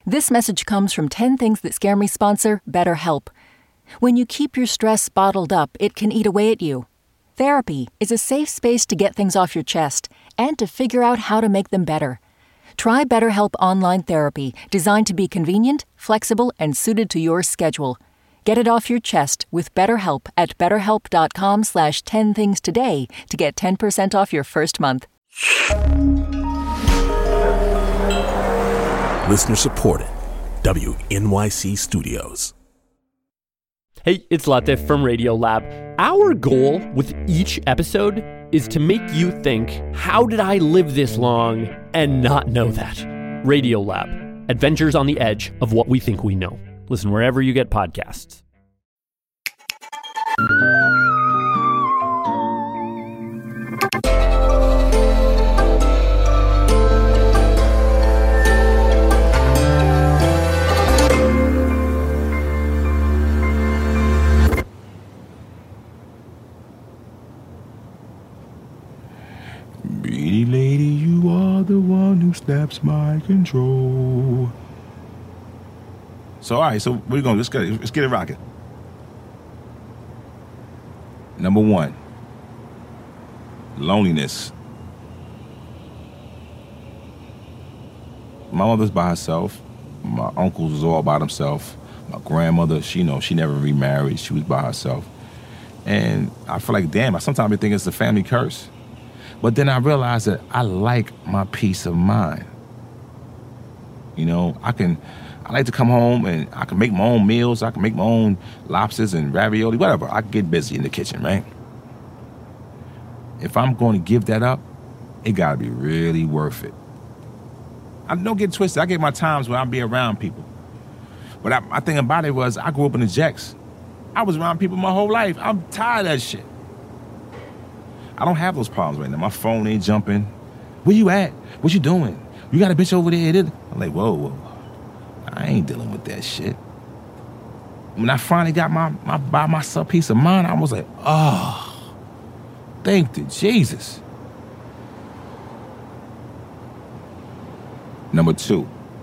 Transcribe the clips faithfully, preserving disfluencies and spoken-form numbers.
This message comes from ten Things That Scare Me sponsor BetterHelp. When you keep your stress bottled up, it can eat away at you. Therapy is a safe space to get things off your chest and to figure out how to make them better. Try BetterHelp Online Therapy, designed to be convenient, flexible, and suited to your schedule. Get it off your chest with BetterHelp at betterhelp.com slash 10 things today to get ten percent off your first month. Listener supported. W N Y C Studios. Hey, it's Latif from Radiolab. Our goal with each episode is to make you think, how did I live this long and not know that? Radiolab, adventures on the edge of what we think we know. Listen wherever you get podcasts. Pretty lady, you are the one who snaps my control. So, all right, so what are we going to do? Let's get, let's get it rocking. Number one, loneliness. My mother's by herself. My uncles was all by themselves. My grandmother, she, you know, she never remarried. She was by herself. And I feel like, damn, I sometimes think it's a family curse. But then I realized that I like my peace of mind. You know, I can, I like to come home and I can make my own meals. I can make my own lobsters and ravioli, whatever. I can get busy in the kitchen, right? If I'm going to give that up, it got to be really worth it. I don't get twisted. I get my times when I be around people. But I, my thing about it was I grew up in the Jacks. I was around people my whole life. I'm tired of that shit. I don't have those problems right now. My phone ain't jumping. Where you at? What you doing? You got a bitch over there? I'm like, whoa, whoa. I ain't dealing with that shit. When I finally got my, my by myself peace of mind, I was like, oh, thank you, Jesus. Number two,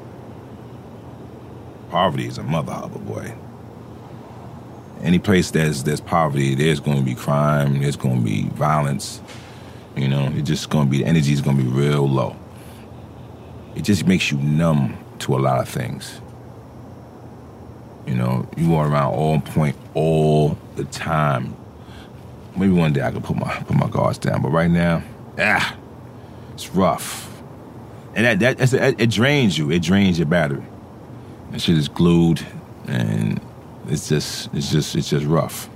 poverty is a mother hubber, boy. Any place there's there's poverty, there's going to be crime, there's going to be violence. You know, it's just going to be, the energy is going to be real low. It just makes you numb to a lot of things. You know, you are around on point all the time. Maybe one day I can put my put my guards down, but right now, ah, it's rough. And that that that's, it drains you. It drains your battery. That shit is glued, and it's just it's just it's just rough.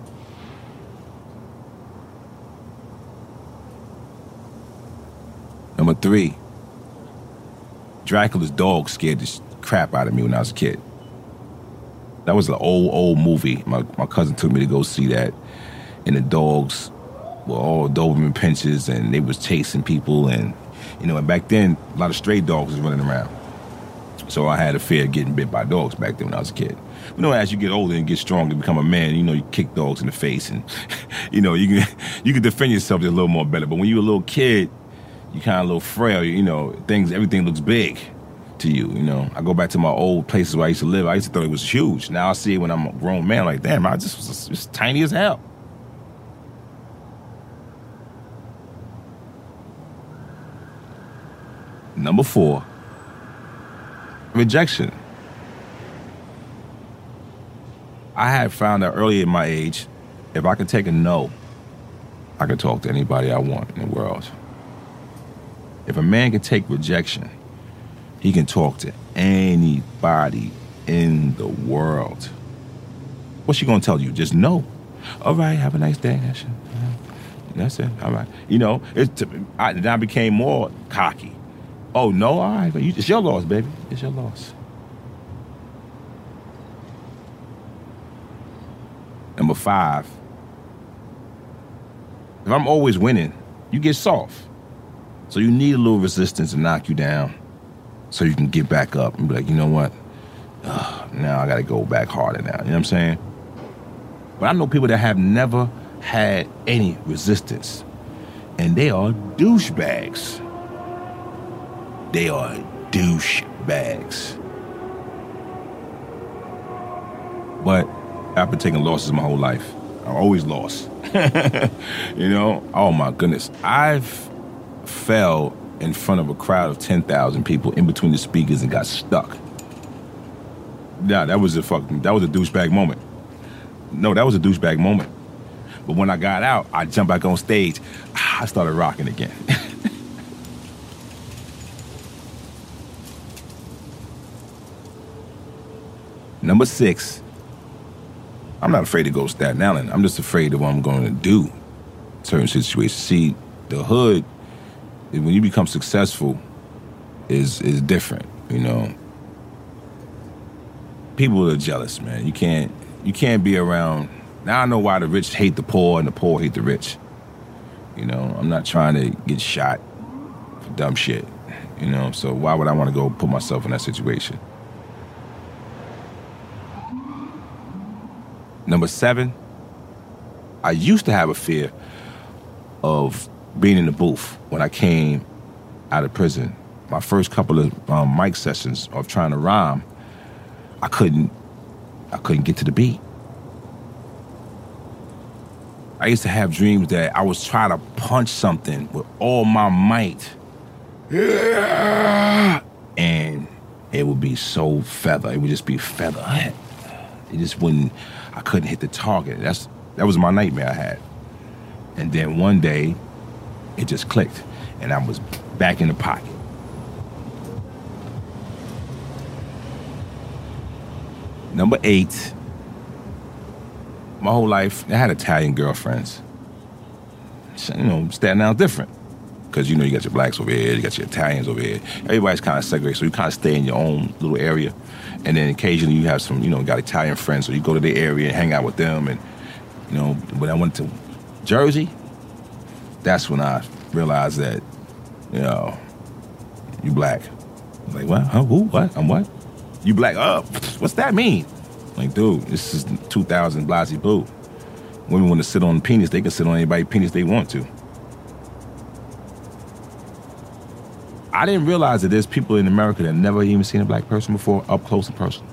Number three, Dracula's dog scared the crap out of me when I was a kid. That was an old, old movie. My my cousin took me to go see that. And the dogs were all Doberman pinschers, and they was chasing people. And, you know, and back then, a lot of stray dogs was running around. So I had a fear of getting bit by dogs back then when I was a kid. But, you know, as you get older and get stronger and become a man, you know, you kick dogs in the face. And, you know, you can, you can defend yourself just a little more better. But when you're a little kid, you kind of a little frail. You know, things, everything looks big to you, you know. I go back to my old places where I used to live. I used to think it was huge. Now I see it when I'm a grown man, like, damn, I just was just tiny as hell. Number four, rejection. I had found out early in my age, if I could take a no, I could talk to anybody I want in the world. If a man can take rejection, he can talk to anybody in the world. What's she gonna tell you? Just no. All right, have a nice day. That's it. That's it. All right. You know, it's, I, then I became more cocky. Oh, no? All right. But you, it's your loss, baby. It's your loss. Number five. If I'm always winning, you get soft. So you need a little resistance to knock you down so you can get back up and be like, you know what? Ugh, now I got to go back harder now. You know what I'm saying? But I know people that have never had any resistance, and they are douchebags. They are douchebags. But I've been taking losses my whole life. I always lost. You know? Oh my goodness. I've fell in front of a crowd of ten thousand people in between the speakers and got stuck. Yeah, that was a fucking, that was a douchebag moment. No, that was a douchebag moment. But when I got out, I jumped back on stage. I started rocking again. Number six, I'm not afraid to go to Staten Island. I'm just afraid of what I'm going to do in certain situations. See, the hood, when you become successful, is is different, you know. People are jealous, man. You can't you can't be around. Now I know why the rich hate the poor and the poor hate the rich. You know, I'm not trying to get shot for dumb shit, you know. So why would I want to go put myself in that situation? Number seven, I used to have a fear of being in the booth when I came out of prison. My first couple of um, mic sessions of trying to rhyme, I couldn't, I couldn't get to the beat. I used to have dreams that I was trying to punch something with all my might. Yeah. And it would be so feather. It would just be feather. It just wouldn't, I couldn't hit the target. That's That was my nightmare I had. And then one day, it just clicked. And I was back in the pocket. Number eight, my whole life, I had Italian girlfriends. So, you know, Staten Island's different. Because, you know, you got your blacks over here, you got your Italians over here. Everybody's kind of segregated, so you kind of stay in your own little area. And then occasionally you have some, you know, got Italian friends, so you go to their area and hang out with them. And, you know, when I went to Jersey, that's when I realized that, you know, you black. I'm like, what? Huh? Who? What? I'm what? You black? Oh, what's that mean? Like, dude, this is two thousand Blasey Boo. Women want to sit on penis, they can sit on anybody's penis they want to. I didn't realize that there's people in America that never even seen a black person before, up close and personal.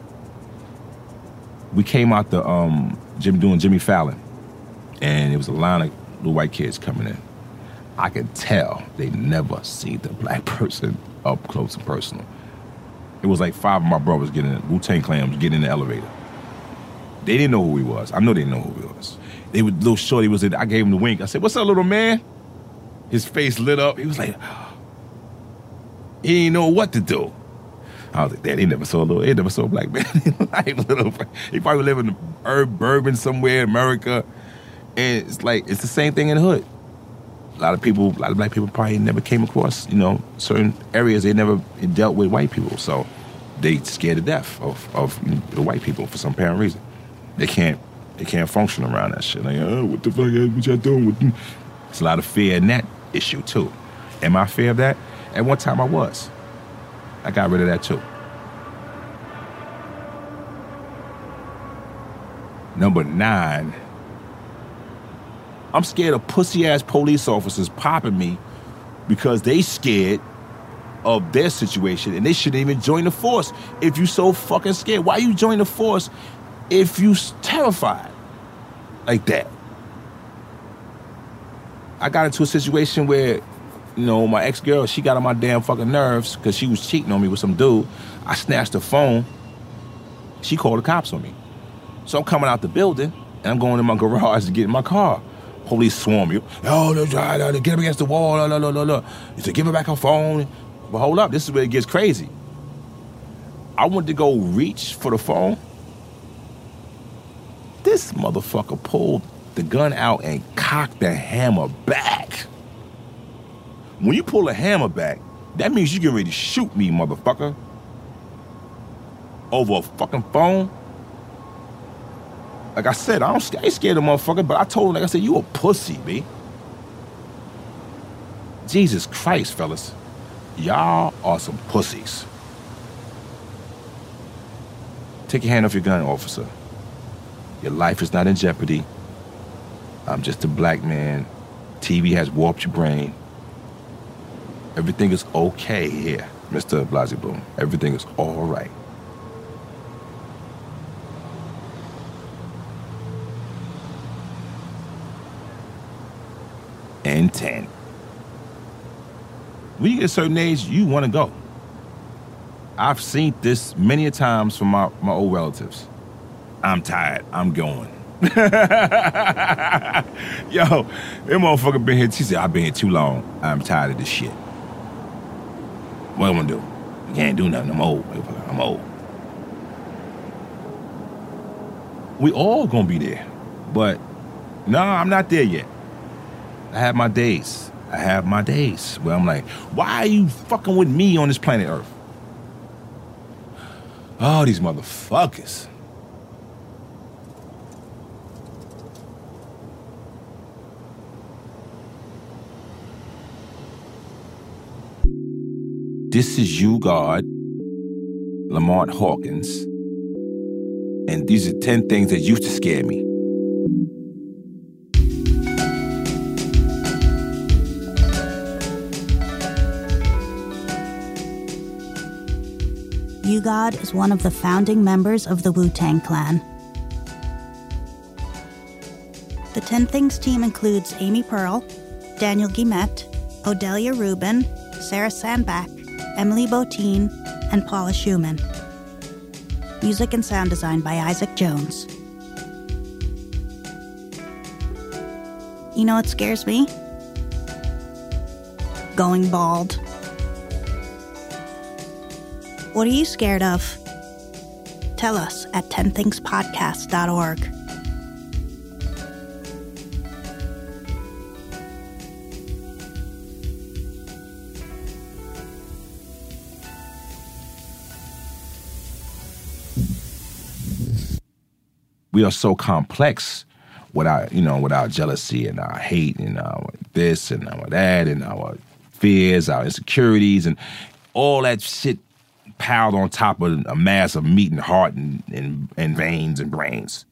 We came out the um, Jim doing Jimmy Fallon, and it was a line of little white kids coming in. I could tell they never seen the black person up close and personal. It was like five of my brothers getting in, Wu-Tang Clan getting in the elevator. They didn't know who he was. I know they didn't know who he was. They were little shorty was in, I gave him the wink. I said, "What's up, little man?" His face lit up. He was like, he didn't know what to do. I was like, "Dad, he never saw a little, he never saw a black man in life." Little, he probably live in the urban somewhere in America. And it's like, it's the same thing in the hood. A lot of people, a lot of black people probably never came across, you know, certain areas they never dealt with white people. So they scared to death of, of you know, the white people for some apparent reason. They can't, they can't function around that shit. Like, oh, what the fuck, what y'all doing with them? It's a lot of fear in that issue too. Am I fear of that? At one time I was. I got rid of that too. Number nine, I'm scared of pussy-ass police officers popping me because they scared of their situation and they shouldn't even join the force. If you so fucking scared, why you join the force if you terrified like that? I got into a situation where, you know, my ex-girl, she got on my damn fucking nerves because she was cheating on me with some dude. I snatched her phone. She called the cops on me. So I'm coming out the building and I'm going in my garage to get in my car. Police swarm you. Oh, no, no, no, get him against the wall. No, no, no, no, no. He said, give her back her phone. But hold up, this is where it gets crazy. I went to go reach for the phone. This motherfucker pulled the gun out and cocked the hammer back. When you pull a hammer back, that means you get ready to shoot me, motherfucker. Over a fucking phone. Like I said, I, don't, I ain't scared of motherfucker, but I told him, like I said, you a pussy, B. Jesus Christ, fellas. Y'all are some pussies. Take your hand off your gun, officer. Your life is not in jeopardy. I'm just a black man. T V has warped your brain. Everything is okay here, Mister Blasey Boom. Everything is all right. and ten. When you get a certain age, you want to go. I've seen this many a times from my, my old relatives. I'm tired. I'm going. Yo, that motherfucker been here. She said, I've been here too long. I'm tired of this shit. What am I gonna do? I can't do nothing. I'm old. I'm old. We all gonna be there. But no, I'm not there yet. I have my days. I have my days where I'm like, why are you fucking with me on this planet Earth? Oh, these motherfuckers. This is you, God, Lamont Hawkins, and these are ten things that used to scare me. U-God is one of the founding members of the Wu-Tang Clan. The ten Things team includes Amy Pearl, Daniel Guillemette, Odelia Rubin, Sarah Sandbach, Emily Botein, and Paula Schumann. Music and sound design by Isaac Jones. You know what scares me? Going bald. What are you scared of? Tell us at ten things podcast dot org. We are so complex with our, you know, with our jealousy and our hate and our this and our that and our fears, our insecurities, and all that shit piled on top of a mass of meat and heart and, and, and veins and brains.